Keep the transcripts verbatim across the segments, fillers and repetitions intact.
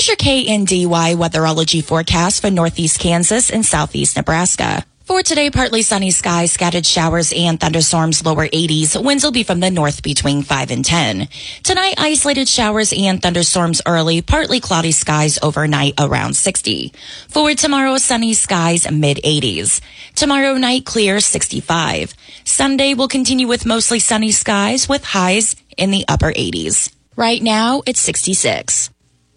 Here's your K N D Y weatherology forecast for northeast Kansas and southeast Nebraska. For today, partly sunny skies, scattered showers and thunderstorms, lower eighties. Winds will be from the north between five and ten. Tonight, isolated showers and thunderstorms early, partly cloudy skies overnight around sixty. For tomorrow, sunny skies, mid eighties. Tomorrow night, clear, sixty-five. Sunday will continue with mostly sunny skies with highs in the upper eighties. Right now, it's sixty-six.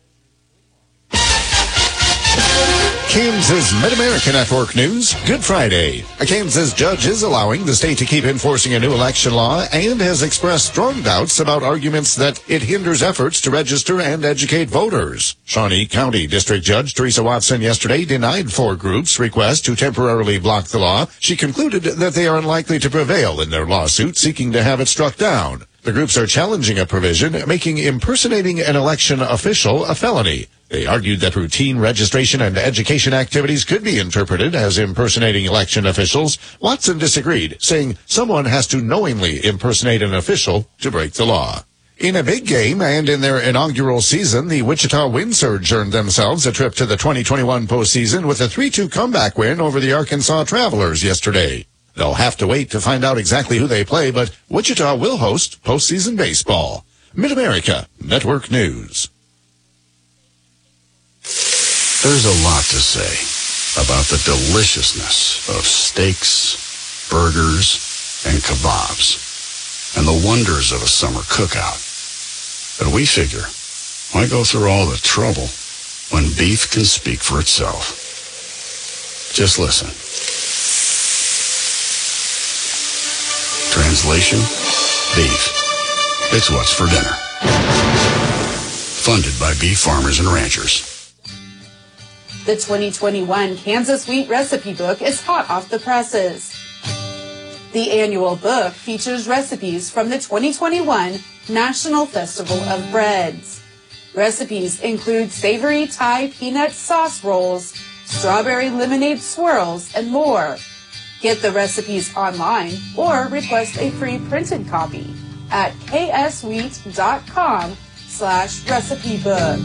Kansas Mid-America Network News, Good Friday. A Kansas judge is allowing the state to keep enforcing a new election law and has expressed strong doubts about arguments that it hinders efforts to register and educate voters. Shawnee County District Judge Teresa Watson yesterday denied four groups' request to temporarily block the law. She concluded that they are unlikely to prevail in their lawsuit seeking to have it struck down. The groups are challenging a provision making impersonating an election official a felony. They argued that routine registration and education activities could be interpreted as impersonating election officials. Watson disagreed, saying someone has to knowingly impersonate an official to break the law. In a big game and in their inaugural season, the Wichita Wind Surge earned themselves a trip to the twenty twenty-one postseason with a three two comeback win over the Arkansas Travelers yesterday. They'll have to wait to find out exactly who they play, but Wichita will host postseason baseball. Mid-America Network News. There's a lot to say about the deliciousness of steaks, burgers, and kebabs, and the wonders of a summer cookout. But we figure, why go through all the trouble when beef can speak for itself? Just listen. Translation, beef. It's what's for dinner. Funded by beef farmers and ranchers. The twenty twenty-one Kansas Wheat Recipe Book is hot off the presses. The annual book features recipes from the twenty twenty-one National Festival of Breads. Recipes include savory Thai peanut sauce rolls, strawberry lemonade swirls, and more. Get the recipes online or request a free printed copy at kswheat.com slash recipe book.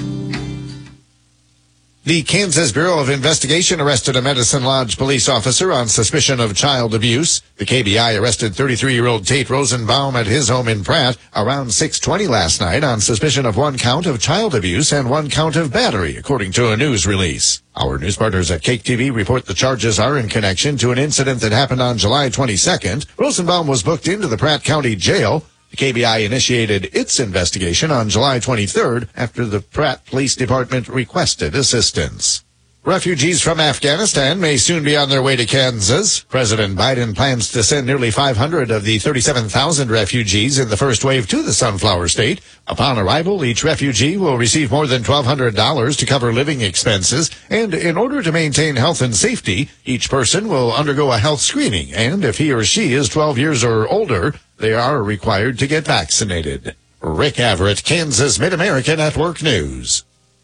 The Kansas Bureau of Investigation arrested a Medicine Lodge police officer on suspicion of child abuse. The K B I arrested thirty-three-year-old Tate Rosenbaum at his home in Pratt around six twenty last night on suspicion of one count of child abuse and one count of battery, according to a news release. Our news partners at Cake T V report the charges are in connection to an incident that happened on July twenty-second. Rosenbaum was booked into the Pratt County Jail. The K B I initiated its investigation on July twenty-third after the Pratt Police Department requested assistance. Refugees from Afghanistan may soon be on their way to Kansas. President Biden plans to send nearly five hundred of the thirty-seven thousand refugees in the first wave to the Sunflower State. Upon arrival, each refugee will receive more than twelve hundred dollars to cover living expenses, and in order to maintain health and safety, each person will undergo a health screening, and if he or she is twelve years or older, they are required to get vaccinated. Rick Averett, Kansas Mid-America Network News.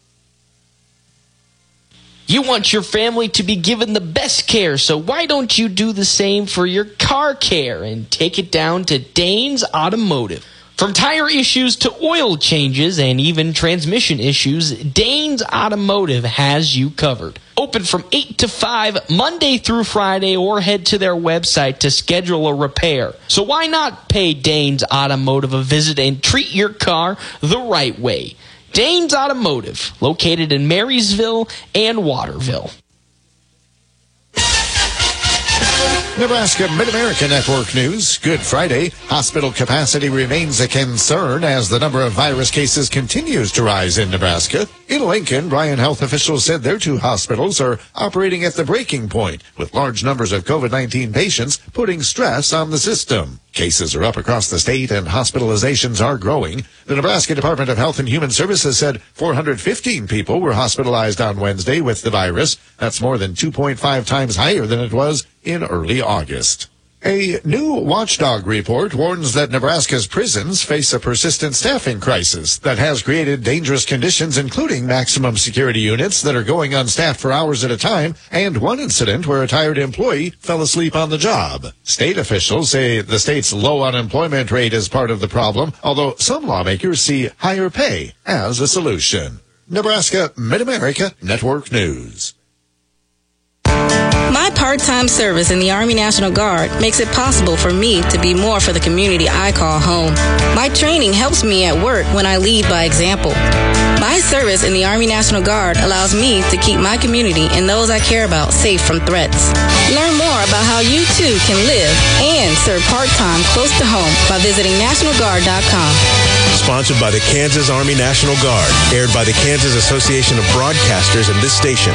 You want your family to be given the best care, so why don't you do the same for your car care and take it down to Danes Automotive? From tire issues to oil changes and even transmission issues, Danes Automotive has you covered. Open from eight to five Monday through Friday, or head to their website to schedule a repair. So why not pay Danes Automotive a visit and treat your car the right way? Danes Automotive, located in Marysville and Waterville. Nebraska Mid-America Network News. Good Friday. Hospital capacity remains a concern as the number of virus cases continues to rise in Nebraska. In Lincoln, Bryan health officials said their two hospitals are operating at the breaking point, with large numbers of COVID nineteen patients putting stress on the system. Cases are up across the state and hospitalizations are growing. The Nebraska Department of Health and Human Services said four hundred fifteen people were hospitalized on Wednesday with the virus. That's more than two point five times higher than it was in early August. A new watchdog report warns that Nebraska's prisons face a persistent staffing crisis that has created dangerous conditions, including maximum security units that are going unstaffed for hours at a time, and one incident where a tired employee fell asleep on the job. State officials say the state's low unemployment rate is part of the problem, although some lawmakers see higher pay as a solution. Nebraska Mid-America Network News. My part-time service in the Army National Guard makes it possible for me to be more for the community I call home. My training helps me at work when I lead by example. My service in the Army National Guard allows me to keep my community and those I care about safe from threats. Learn more about how you too can live and serve part-time close to home by visiting national guard dot com. Sponsored by the Kansas Army National Guard. Aired by the Kansas Association of Broadcasters and this station.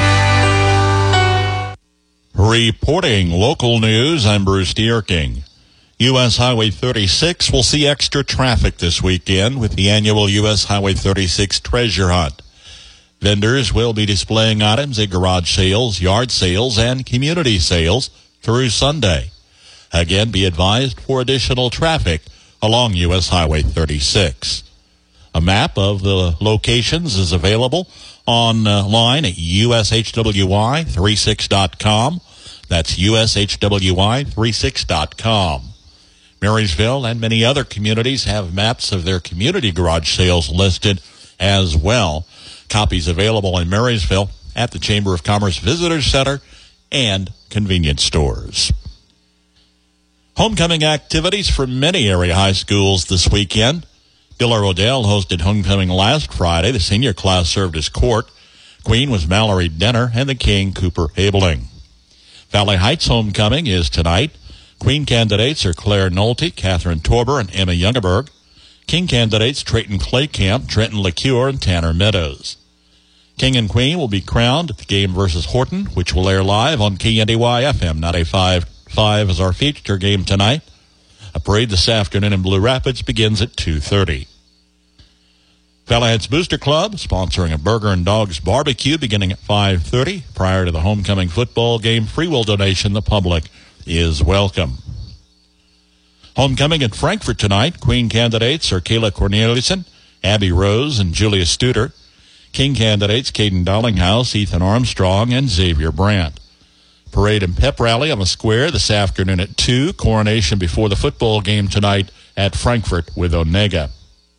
Reporting local news, I'm Bruce Dierking. U S Highway thirty-six will see extra traffic this weekend with the annual U S Highway thirty-six Treasure Hunt. Vendors will be displaying items at garage sales, yard sales, and community sales through Sunday. Again, be advised for additional traffic along U S Highway thirty-six. A map of the locations is available online at U S H W Y thirty-six dot com. That's U S H W Y thirty-six dot com. Marysville and many other communities have maps of their community garage sales listed as well. Copies available in Marysville at the Chamber of Commerce Visitor Center and convenience stores. Homecoming activities for many area high schools this weekend. Diller Odell hosted homecoming last Friday. The senior class served as court. Queen was Mallory Denner and the king Cooper Habeling. Valley Heights homecoming is tonight. Queen candidates are Claire Nolte, Catherine Torber, and Emma Youngeberg. King candidates Trayton Claycamp, Trenton LeCure, and Tanner Meadows. King and Queen will be crowned at the game versus Horton, which will air live on K N D Y F M ninety-five point five as our feature game tonight. A parade this afternoon in Blue Rapids begins at two thirty. Valley Heights Booster Club sponsoring a Burger and Dogs barbecue beginning at five thirty. Prior to the homecoming football game, free will donation. The public is welcome. Homecoming at Frankfort tonight. Queen candidates are Kayla Corneliuson, Abby Rose, and Julia Studer. King candidates Caden Darlinghouse, Ethan Armstrong, and Xavier Brandt. Parade and pep rally on the square this afternoon at two. Coronation before the football game tonight at Frankfort with Onega.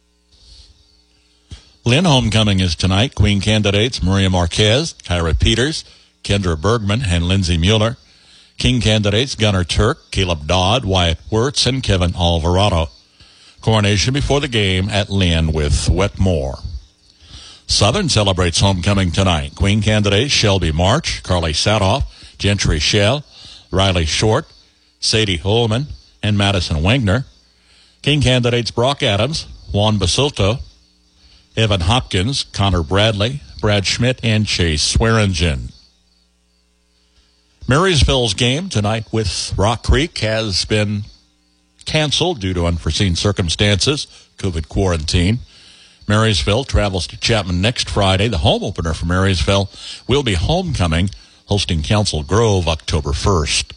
Lynn homecoming is tonight. Queen candidates Maria Marquez, Kyra Peters, Kendra Bergman, and Lindsay Mueller. King candidates Gunnar Turk, Caleb Dodd, Wyatt Wirtz, and Kevin Alvarado. Coronation before the game at Lynn with Wetmore. Southern celebrates homecoming tonight. Queen candidates Shelby March, Carly Sadoff, Gentry Shell, Riley Short, Sadie Holman, and Madison Wagner. King candidates Brock Adams, Juan Basilto, Evan Hopkins, Connor Bradley, Brad Schmidt, and Chase Swearingen. Marysville's game tonight with Rock Creek has been canceled due to unforeseen circumstances, COVID quarantine. Marysville travels to Chapman next Friday. The home opener for Marysville will be homecoming, hosting Council Grove October first.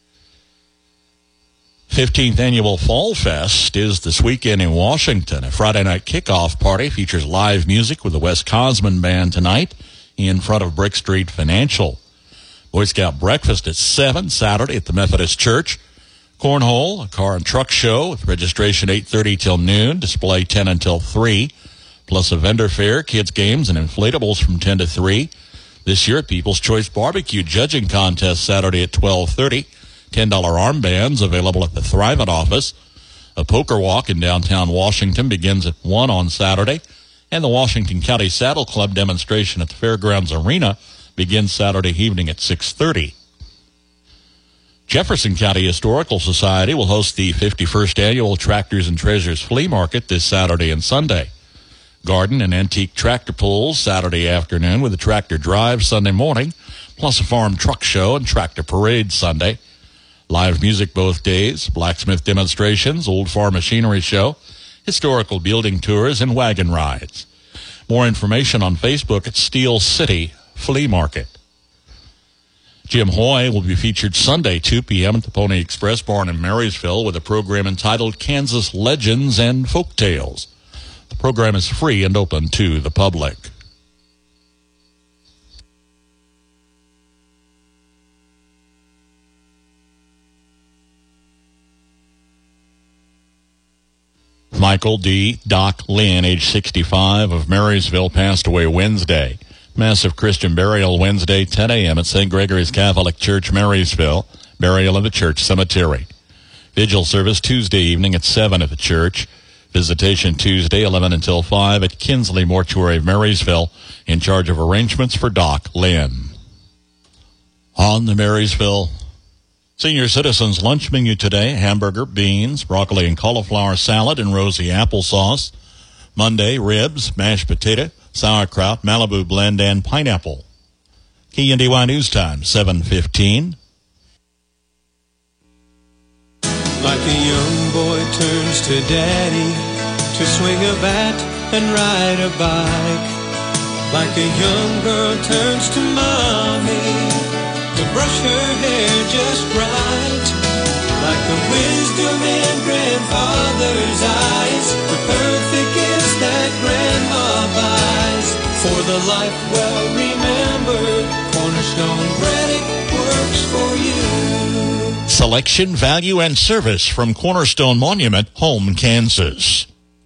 fifteenth Annual Fall Fest is this weekend in Washington. A Friday night kickoff party features live music with the Wes Cosman Band tonight in front of Brick Street Financial. Boy Scout breakfast at seven Saturday at the Methodist Church. Cornhole, a car and truck show with registration eight thirty till noon, display ten until three, plus a vendor fair, kids games, and inflatables from ten to three. This year, People's Choice Barbecue Judging Contest Saturday at twelve thirty. ten dollar armbands available at the Thrivent office. A poker walk in downtown Washington begins at one on Saturday. And the Washington County Saddle Club demonstration at the Fairgrounds Arena begins Saturday evening at six thirty. Jefferson County Historical Society will host the fifty-first Annual Tractors and Treasures Flea Market this Saturday and Sunday. Garden and antique tractor pulls Saturday afternoon with a tractor drive Sunday morning, plus a farm truck show and tractor parade Sunday. Live music both days, blacksmith demonstrations, old farm machinery show, historical building tours, and wagon rides. More information on Facebook at Steel City Flea Market. Jim Hoy will be featured Sunday, two p.m. at the Pony Express Barn in Marysville with a program entitled Kansas Legends and Folktales. The program is free and open to the public. Michael D. Doc Lynn, age sixty-five, of Marysville, passed away Wednesday. Massive Christian burial Wednesday, ten a.m. at Saint Gregory's Catholic Church, Marysville. Burial in the church cemetery. Vigil service Tuesday evening at seven at the church. Visitation Tuesday, eleven until five at Kinsley Mortuary of Marysville, in charge of arrangements for Doc Lynn. On the Marysville Senior Citizens lunch menu today: hamburger, beans, broccoli and cauliflower salad, and rosy applesauce. Monday, ribs, mashed potato, sauerkraut, Malibu blend, and pineapple. K N D Y News Time, seven fifteen. Like a young boy turns to daddy to swing a bat and ride a bike. Like a young girl turns to mommy to brush her hair just right. Like the wisdom in grandfather's eyes, the perfect gifts that grandma buys. For the life well remembered, Cornerstone Braddock works for you. Selection, value, and service from Cornerstone Monument, Home, Kansas.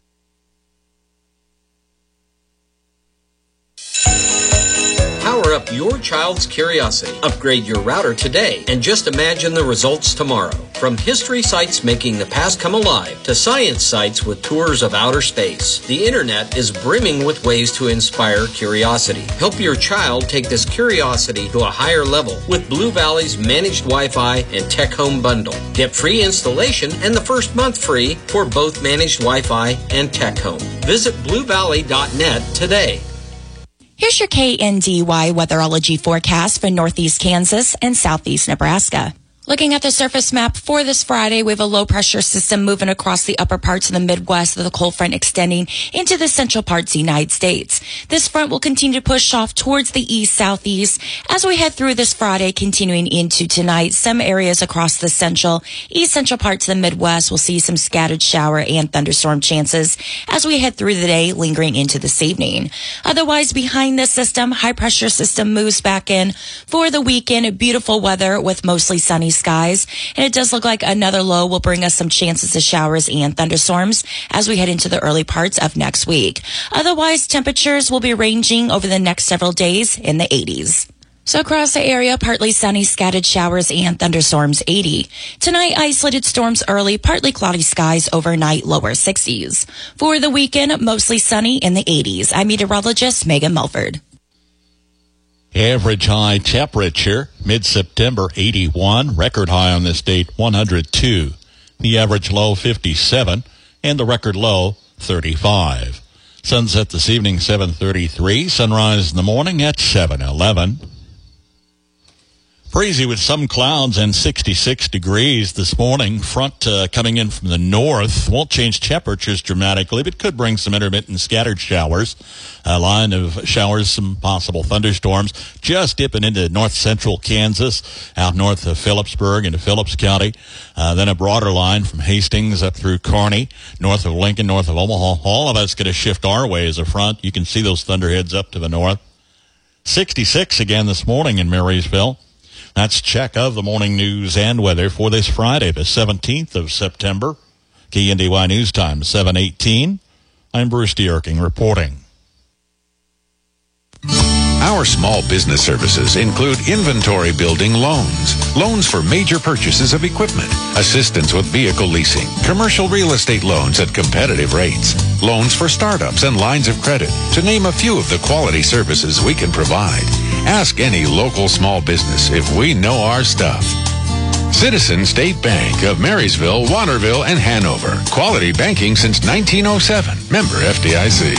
Power up your child's curiosity. Upgrade your router today and just imagine the results tomorrow. From history sites making the past come alive to science sites with tours of outer space, the internet is brimming with ways to inspire curiosity. Help your child take this curiosity to a higher level with Blue Valley's managed Wi-Fi and Tech Home bundle. Get free installation and the first month free for both managed Wi-Fi and Tech Home. Visit blue valley dot net today. Here's your K N D Y weatherology forecast for northeast Kansas and southeast Nebraska. Looking at the surface map for this Friday, we have a low-pressure system moving across the upper parts of the Midwest with a cold front extending into the central parts of the United States. This front will continue to push off towards the east-southeast as we head through this Friday, continuing into tonight. Some areas across the central, east-central parts of the Midwest will see some scattered shower and thunderstorm chances as we head through the day, lingering into this evening. Otherwise, behind this system, high-pressure system moves back in for the weekend. Beautiful weather with mostly sunny skies, and it does look like another low will bring us some chances of showers and thunderstorms as we head into the early parts of next week. Otherwise, temperatures will be ranging over the next several days in the eighties. So across the area, partly sunny, scattered showers and thunderstorms, eighty. Tonight, isolated storms early, partly cloudy skies overnight, lower sixties. For the weekend, mostly sunny in the eighties. I'm meteorologist Megan Melford. Average high temperature, mid-September, eighty-one. Record high on this date, one hundred two. The average low, fifty-seven. And the record low, thirty-five. Sunset this evening, seven thirty-three. Sunrise in the morning at seven eleven. Breezy with some clouds and sixty-six degrees this morning. Front uh, coming in from the north. Won't change temperatures dramatically, but could bring some intermittent scattered showers. A line of showers, some possible thunderstorms, just dipping into north central Kansas, out north of Phillipsburg into Phillips County. Uh, then a broader line from Hastings up through Kearney, north of Lincoln, north of Omaha. All of that's going to shift our way as a front. You can see those thunderheads up to the north. sixty-six again this morning in Marysville. That's check of the morning news and weather for this Friday, the seventeenth of September. K N D Y News Time, seven eighteen. I'm Bruce Dierking reporting. Our small business services include inventory building loans, loans for major purchases of equipment, assistance with vehicle leasing, commercial real estate loans at competitive rates, loans for startups and lines of credit, to name a few of the quality services we can provide. Ask any local small business if we know our stuff. Citizen State Bank of Marysville, Waterville, and Hanover. Quality banking since nineteen oh seven. Member F D I C.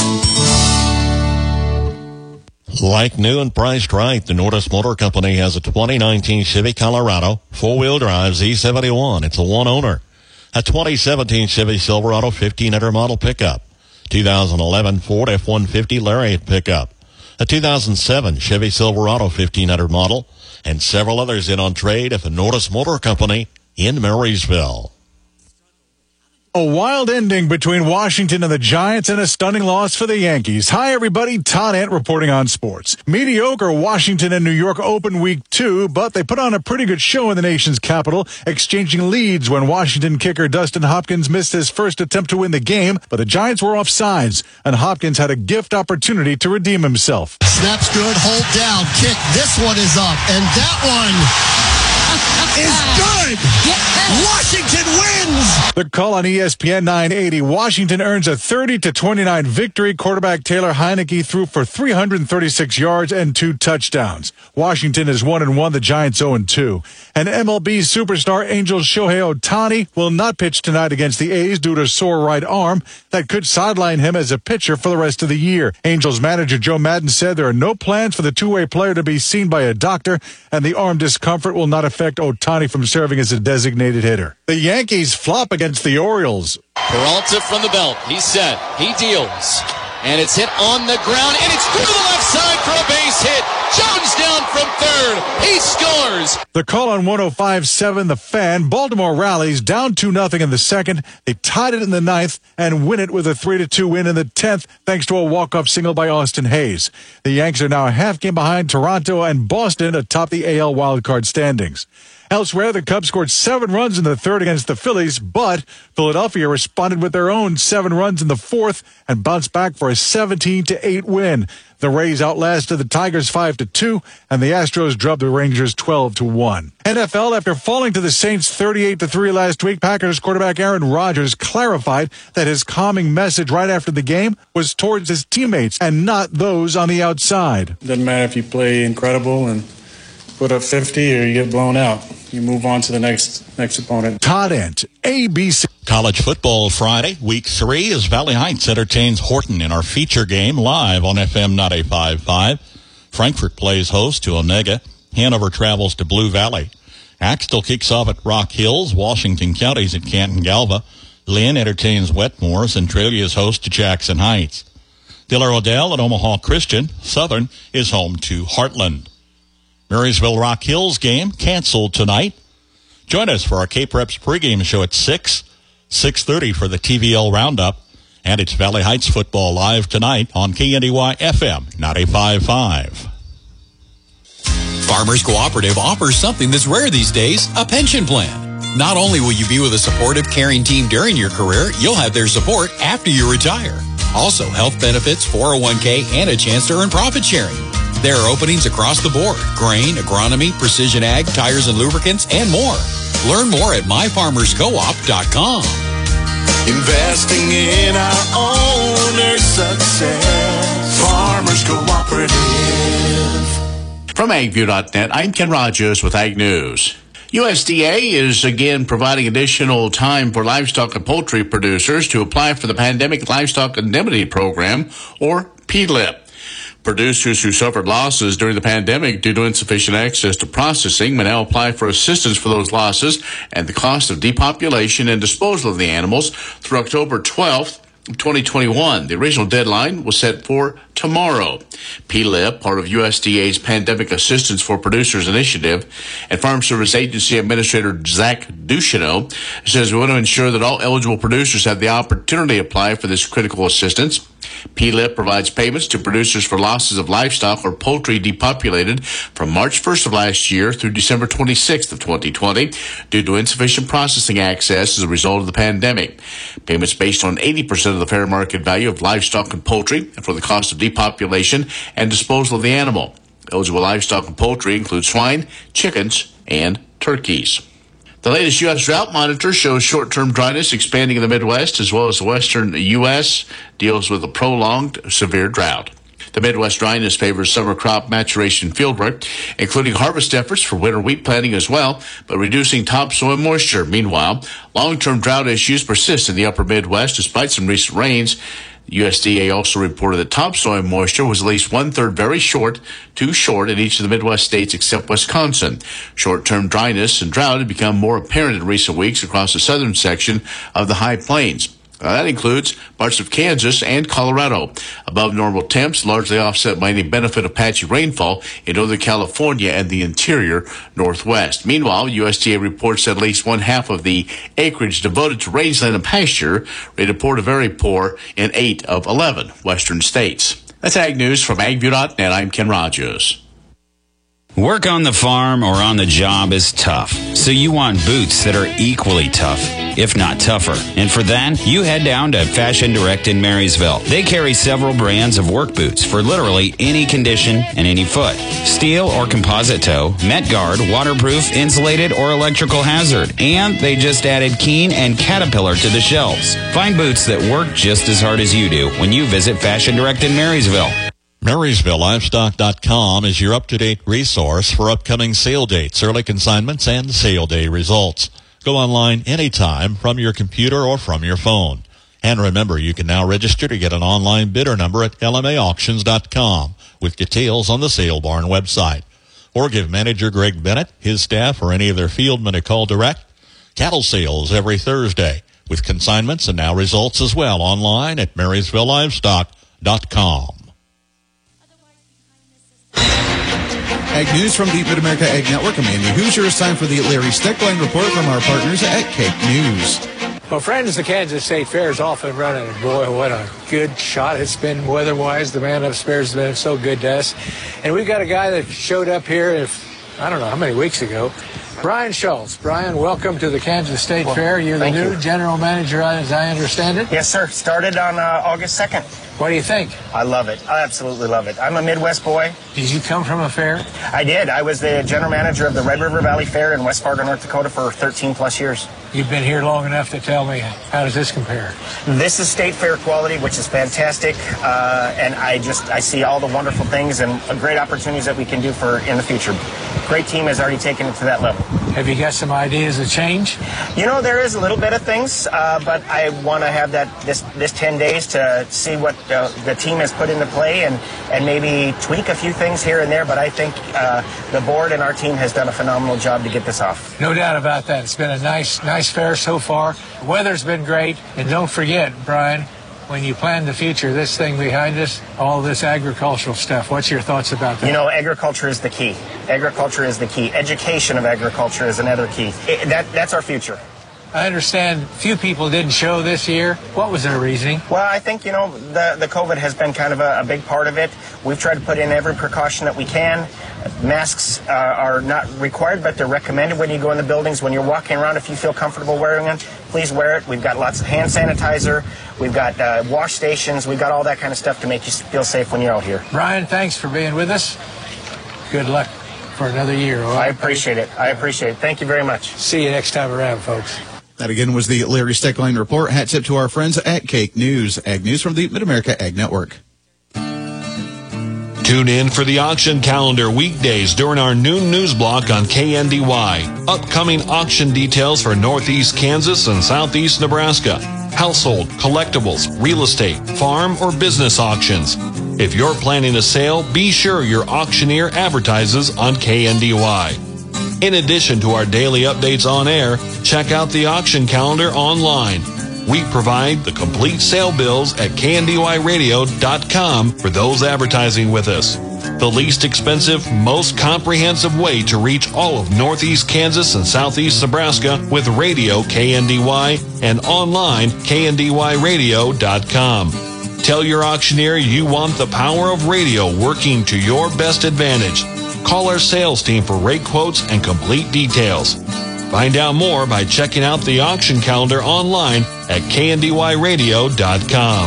Like new and priced right, the Nordis Motor Company has a twenty nineteen Chevy Colorado four-wheel drive Z seventy-one. It's a one-owner. A twenty seventeen Chevy Silverado fifteen hundred model pickup. two thousand eleven Ford F one fifty Lariat pickup. A two thousand seven Chevy Silverado fifteen hundred model. And several others in on trade at the Nordis Motor Company in Marysville. A wild ending between Washington and the Giants and a stunning loss for the Yankees. Hi, everybody. Todd Ant reporting on sports. Mediocre Washington and New York open week two, but they put on a pretty good show in the nation's capital, exchanging leads when Washington kicker Dustin Hopkins missed his first attempt to win the game, but the Giants were offsides, and Hopkins had a gift opportunity to redeem himself. Snaps good, hold down, kick. This one is up, and that one is good. Washington wins. The call on E S P N nine eighty. Washington earns a thirty to twenty-nine victory. Quarterback Taylor Heineke threw for three hundred thirty-six yards and two touchdowns. Washington is one and one. The Giants oh and two. And M L B superstar Angels Shohei Ohtani will not pitch tonight against the A's due to a sore right arm that could sideline him as a pitcher for the rest of the year. Angels manager Joe Maddon said there are no plans for the two-way player to be seen by a doctor, and the arm discomfort will not affect Ohtani from serving as a designated hitter. The Yankees flop against the Orioles. Peralta from the belt. He's set. He deals. And it's hit on the ground, and it's through to the left side for a base hit. Jones down from third. He scores. The call on one oh five point seven The Fan. Baltimore rallies down two nothing in the second. They tied it in the ninth and win it with a three to two win in the tenth thanks to a walk-off single by Austin Hayes. The Yanks are now a half game behind Toronto and Boston atop the A L wildcard standings. Elsewhere, the Cubs scored seven runs in the third against the Phillies, but Philadelphia responded with their own seven runs in the fourth and bounced back for a seventeen to eight win. The Rays outlasted the Tigers five to two, and the Astros drubbed the Rangers twelve to one. N F L, after falling to the Saints thirty-eight to three last week, Packers quarterback Aaron Rodgers clarified that his calming message right after the game was towards his teammates and not those on the outside. Doesn't matter if you play incredible and put up fifty or you get blown out. You move on to the next next opponent. Todd Ant, A B C. College football Friday, week three, as Valley Heights entertains Horton in our feature game live on F M ninety-five point five. Frankfort plays host to Omega. Hanover travels to Blue Valley. Axtell kicks off at Rock Hills. Washington County's at Canton Galva. Lynn entertains Wetmore. Centralia is host to Jackson Heights. Diller Odell at Omaha Christian. Southern is home to Heartland. Marysville Rock Hills game canceled tonight. Join us for our K-Preps pregame show at six, six thirty for the T V L Roundup. And it's Valley Heights football live tonight on K N D Y F M ninety-five point five. Farmers Cooperative offers something that's rare these days, a pension plan. Not only will you be with a supportive, caring team during your career, you'll have their support after you retire. Also, health benefits, four oh one k, and a chance to earn profit sharing. There are openings across the board: grain, agronomy, precision ag, tires and lubricants, and more. Learn more at my farmers co op dot com. Investing in our owner's success. Farmers Cooperative. From agview dot net, I'm Ken Rogers with Ag News. U S D A is again providing additional time for livestock and poultry producers to apply for the Pandemic Livestock Indemnity Program, or P L I P. Producers who suffered losses during the pandemic due to insufficient access to processing may now apply for assistance for those losses and the cost of depopulation and disposal of the animals through October twelfth, twenty twenty-one. The original deadline was set for tomorrow. P L I P, part of U S D A's Pandemic Assistance for Producers Initiative, and Farm Service Agency Administrator Zach Ducheneau says we want to ensure that all eligible producers have the opportunity to apply for this critical assistance. P L I P provides payments to producers for losses of livestock or poultry depopulated from March first of last year through December twenty-sixth of twenty twenty due to insufficient processing access as a result of the pandemic. Payments based on eighty percent of the fair market value of livestock and poultry and for the cost of depopulation and disposal of the animal. Eligible livestock and poultry include swine, chickens, and turkeys. The latest U S drought monitor shows short-term dryness expanding in the Midwest as well as the western U S deals with a prolonged severe drought. The Midwest dryness favors summer crop maturation fieldwork, including harvest efforts for winter wheat planting as well, but reducing topsoil moisture. Meanwhile, long-term drought issues persist in the upper Midwest despite some recent rains. U S D A also reported that topsoil moisture was at least one-third very short, too short in each of the Midwest states except Wisconsin. Short-term dryness and drought have become more apparent in recent weeks across the southern section of the High Plains. Uh, that includes parts of Kansas and Colorado. Above normal temps, largely offset by any benefit of patchy rainfall in Northern California and the interior Northwest. Meanwhile, U S D A reports that at least one half of the acreage devoted to rangeland and pasture rated poor to very poor in eight of eleven western states. That's Ag News from ag view dot net. I'm Ken Rogers. Work on the farm or on the job is tough, so you want boots that are equally tough, if not tougher. And for that, you head down to Fashion Direct in Marysville. They carry several brands of work boots for literally any condition and any foot. Steel or composite toe, Met Guard, waterproof, insulated, or electrical hazard. And they just added Keen and Caterpillar to the shelves. Find boots that work just as hard as you do when you visit Fashion Direct in Marysville. Marysville Livestock dot com is your up-to-date resource for upcoming sale dates, early consignments, and sale day results. Go online anytime from your computer or from your phone. And remember, you can now register to get an online bidder number at L M A auctions dot com with details on the Sale Barn website. Or give manager Greg Bennett, his staff, or any of their fieldmen a call direct. Cattle sales every Thursday with consignments and now results as well online at Marysville Livestock dot com. Ag News from the Mid-America Ag Network. I'm Andy Hoosier. It's time for the Larry Steckline Report from our partners at Cake News. Well, friends, the Kansas State Fair is off and running. Boy, what a good shot it's been weather-wise. The man upstairs has been so good to us. And we've got a guy that showed up here, if I don't know how many weeks ago, Brian Schultz. Brian, welcome to the Kansas State well, Fair. You're the new you. general manager, as I understand it. Yes, sir. Started on uh, August second. What do you think? I love it. I absolutely love it. I'm a Midwest boy. Did you come from a fair? I did. I was the general manager of the Red River Valley Fair in West Fargo, North Dakota for thirteen plus years. You've been here long enough to tell me, how does this compare? This is state fair quality, which is fantastic. Uh, and I just, I see all the wonderful things and great opportunities that we can do for in the future. Great team has already taken it to that level. Have you got some ideas of change? You know, there is a little bit of things, uh, but I want to have that this this ten days to see what uh, the team has put into play and, and maybe tweak a few things here and there. But I think uh, the board and our team has done a phenomenal job to get this off. No doubt about that. It's been a nice, nice fair so far. The weather's been great. And don't forget, Brian, when you plan the future, this thing behind us, all this agricultural stuff, what's your thoughts about that? You know, agriculture is the key. Agriculture is the key. Education of agriculture is another key. It, that, that's our future. I understand few people didn't show this year. What was their reasoning? Well, I think, you know, the, the COVID has been kind of a, a big part of it. We've tried to put in every precaution that we can. Masks uh, are not required, but they're recommended when you go in the buildings. When you're walking around, if you feel comfortable wearing them, please wear it. We've got lots of hand sanitizer. We've got uh, wash stations. We've got all that kind of stuff to make you feel safe when you're out here. Brian, thanks for being with us. Good luck for another year. All right? I appreciate it. I appreciate it. Thank you very much. See you next time around, folks. That again was the Larry Steckline Report. Hat tip to our friends at Cake News. Ag News from the Mid-America Ag Network. Tune in for the auction calendar weekdays during our noon news block on K N D Y. Upcoming auction details for Northeast Kansas and Southeast Nebraska. Household, collectibles, real estate, farm, or business auctions. If you're planning a sale, be sure your auctioneer advertises on K N D Y. In addition to our daily updates on air, check out the auction calendar online. We provide the complete sale bills at K N D Y radio dot com for those advertising with us. The least expensive, most comprehensive way to reach all of Northeast Kansas and Southeast Nebraska with radio K N D Y and online K N D Y radio dot com. Tell your auctioneer you want the power of radio working to your best advantage. Call our sales team for rate quotes and complete details. Find out more by checking out the auction calendar online at K N D Y radio dot com.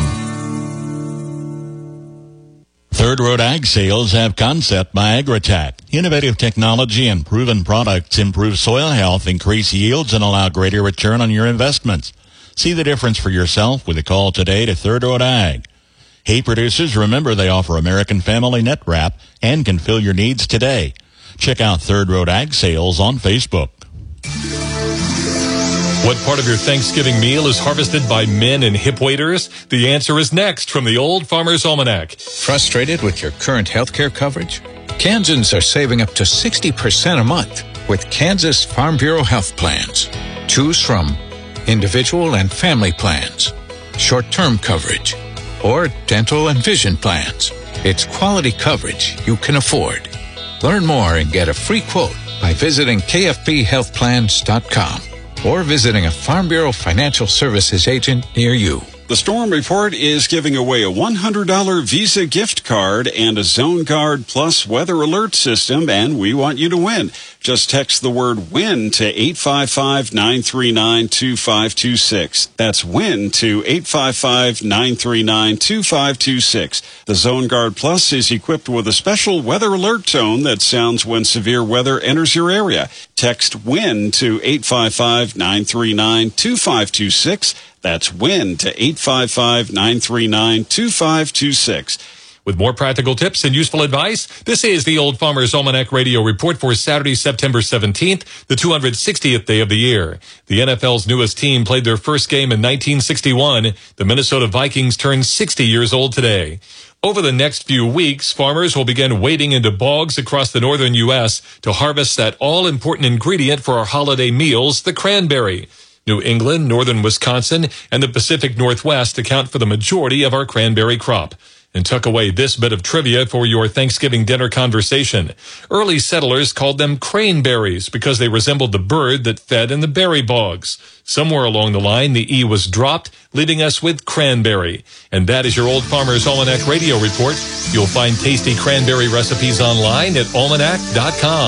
Third Road Ag Sales have Concept by Agritech. Innovative technology and proven products improve soil health, increase yields, and allow greater return on your investments. See the difference for yourself with a call today to Third Road Ag. Hey producers, remember they offer American Family Net Wrap and can fill your needs today. Check out Third Road Ag Sales on Facebook. What part of your Thanksgiving meal is harvested by men in hip waders? The answer is next from the Old Farmer's Almanac. Frustrated with your current health care coverage? Kansans are saving up to sixty percent a month with Kansas Farm Bureau health plans. Choose from individual and family plans. short-term coverage, or dental and vision plans. It's quality coverage you can afford. Learn more and get a free quote by visiting K F P health plans dot com or visiting a Farm Bureau Financial Services agent near you. The Storm Report is giving away a one hundred dollars Visa gift card and a Zone Guard Plus weather alert system, and we want you to win. Just text the word WIN to eight five five, nine three nine, two five two six. That's WIN to eight five five, nine three nine, two five two six. The Zone Guard Plus is equipped with a special weather alert tone that sounds when severe weather enters your area. Text WIN to eight five five, nine three nine, two five two six. That's WIN to eight five five, nine three nine, two five two six. With more practical tips and useful advice, this is the Old Farmer's Almanac Radio Report for Saturday, September seventeenth, the two hundred sixtieth day of the year. The N F L's newest team played their first game in nineteen sixty-one. The Minnesota Vikings turned sixty years old today. Over the next few weeks, farmers will begin wading into bogs across the northern U S to harvest that all-important ingredient for our holiday meals, the cranberry. New England, northern Wisconsin, and the Pacific Northwest account for the majority of our cranberry crop. And tuck away this bit of trivia for your Thanksgiving dinner conversation. Early settlers called them craneberries because they resembled the bird that fed in the berry bogs. Somewhere along the line, the E was dropped, leaving us with cranberry. And that is your Old Farmer's Almanac Radio Report. You'll find tasty cranberry recipes online at almanac dot com.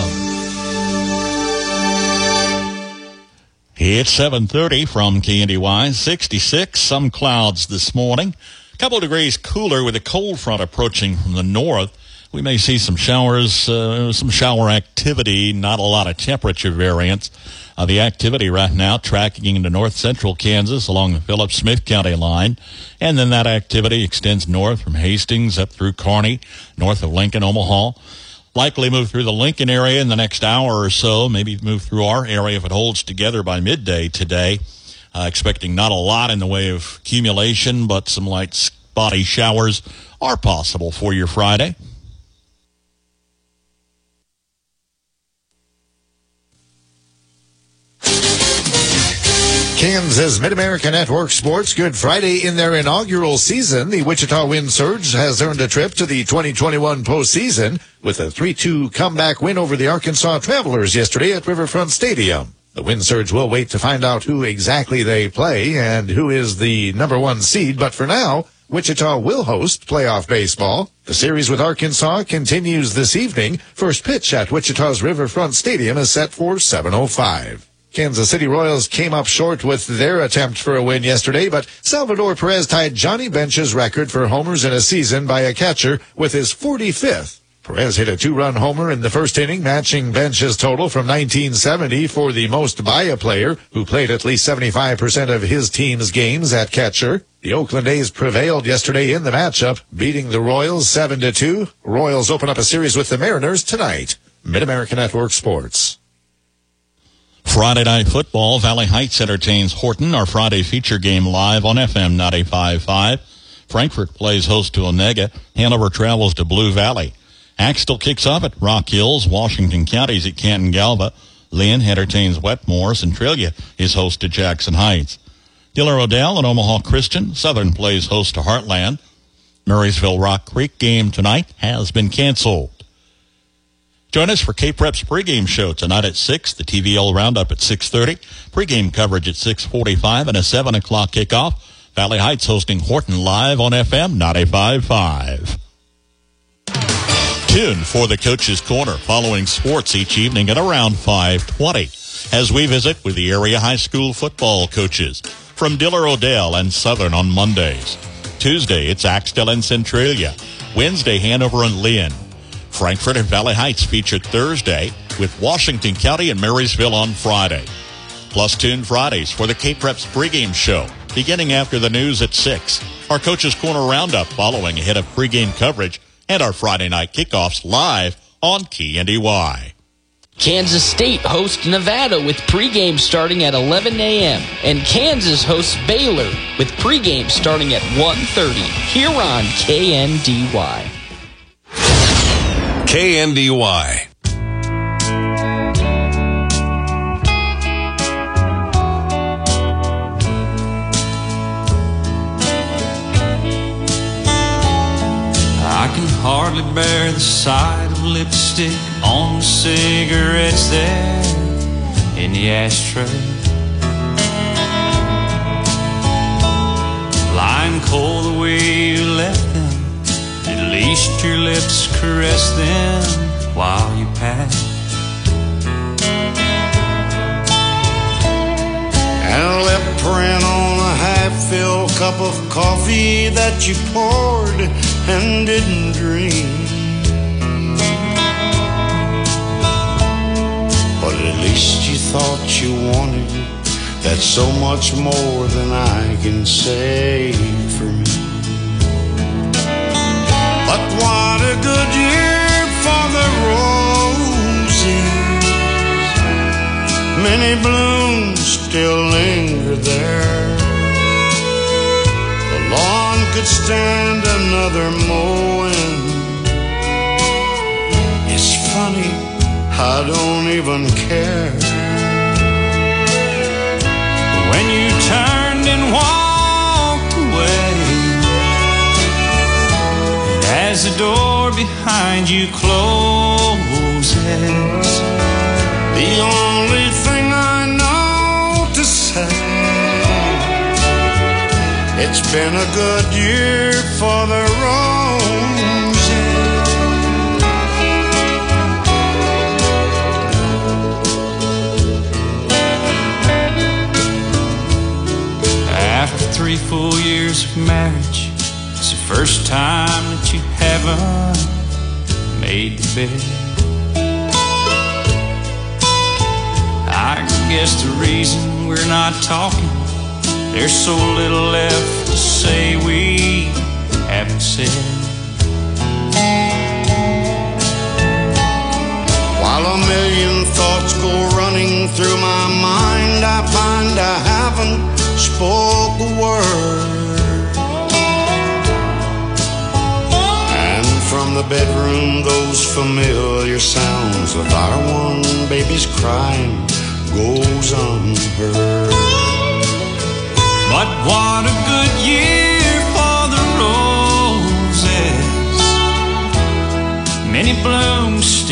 It's seven thirty from K N D Y, sixty-six, some clouds this morning. A couple of degrees cooler with a cold front approaching from the north. We may see some showers, uh, some shower activity, not a lot of temperature variance. Uh, the activity right now tracking into north central Kansas along the Phillips-Smith County line. And then that activity extends north from Hastings up through Kearney, north of Lincoln, Omaha. Likely move through the Lincoln area in the next hour or so, maybe move through our area if it holds together by midday today. Uh, expecting not a lot in the way of accumulation, but some light spotty showers are possible for your Friday. Kansas Mid-America Network Sports. Good Friday in their inaugural season. The Wichita Wind Surge has earned a trip to the twenty twenty-one postseason with a three two comeback win over the Arkansas Travelers yesterday at Riverfront Stadium. The Wind Surge will wait to find out who exactly they play and who is the number one seed. But for now, Wichita will host playoff baseball. The series with Arkansas continues this evening. First pitch at Wichita's Riverfront Stadium is set for seven oh five. Kansas City Royals came up short with their attempt for a win yesterday, but Salvador Perez tied Johnny Bench's record for homers in a season by a catcher with his forty-fifth. Perez hit a two-run homer in the first inning, matching Bench's total from nineteen seventy for the most by a player who played at least seventy-five percent of his team's games at catcher. The Oakland A's prevailed yesterday in the matchup, beating the Royals seven to two. Royals open up a series with the Mariners tonight. Mid-America Network Sports. Friday Night Football, Valley Heights entertains Horton, our Friday feature game live on F M ninety-five point five. Frankfort plays host to Onega. Hanover travels to Blue Valley. Axtell kicks off at Rock Hills. Washington County's at Canton Galva. Lynn entertains Wetmore. Centralia is host to Jackson Heights. Diller Odell and Omaha Christian. Southern plays host to Heartland. Marysville Rock Creek game tonight has been canceled. Join us for K-Prep's pregame show tonight at six, the T V L Roundup at six thirty, pregame coverage at six forty-five, and a seven o'clock kickoff. Valley Heights hosting Horton live on F M ninety-five point five. Tune for the Coach's Corner following sports each evening at around five twenty as we visit with the area high school football coaches from Diller Odell and Southern on Mondays. Tuesday, it's Axtell and Centralia. Wednesday, Hanover and Lynn. Frankfort and Valley Heights featured Thursday with Washington County and Marysville on Friday. Plus tune Fridays for the K-Preps pregame show beginning after the news at six. Our Coach's Corner Roundup following ahead of pregame coverage and our Friday night kickoffs live on K N D Y. Kansas State hosts Nevada with pregame starting at eleven a.m. and Kansas hosts Baylor with pregame starting at one thirty here on K N D Y. K N D Y. bear the sight of lipstick on the cigarettes there in the ashtray. Lying cold the way you left them, at least your lips caressed them while you passed. And a lip print on a half-filled cup of coffee that you poured and didn't dream. But at least you thought you wanted. That's so much more than I can say for me. But what a good year for the roses. Many blooms still linger there. The lawn could stand another mowing. It's funny, I don't even care. When you turned and walked away, and as the door behind you closes, the only thing I know to say, it's been a good year for the roses. After three full years of marriage, it's the first time that you haven't made the bed. I guess the reason we're not talking, there's so little left to say we haven't said. While a million thoughts go running through my mind, I find I haven't spoke a word. And from the bedroom those familiar sounds of our one baby's crying goes unheard. But what a good year for the roses. Many blooms